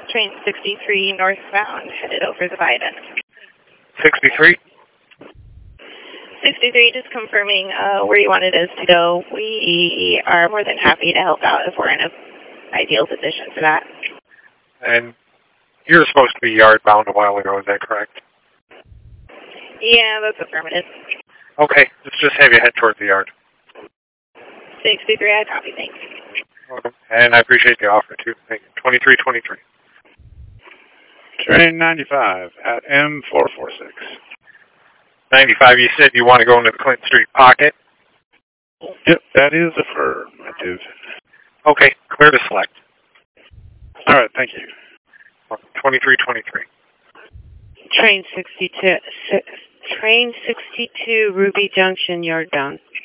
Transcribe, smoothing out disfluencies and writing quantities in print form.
Train 63 northbound, headed over the viaduct. 63? 63, just confirming where you wanted us to go. We are more than happy to help out if we're in an ideal position for that. And you were supposed to be yard bound a while ago, is that correct? Yeah, that's affirmative. Okay, let's just have you head towards the yard. 63, I copy, thanks. Welcome. And I appreciate the offer, too. Thank you. 2323. Train 95 at M446. 95, you said you want to go into the Clinton Street pocket? Yep, that is affirmative. Okay, clear to select. All right, thank you. 2323. Train 62, Ruby Junction, yard bound.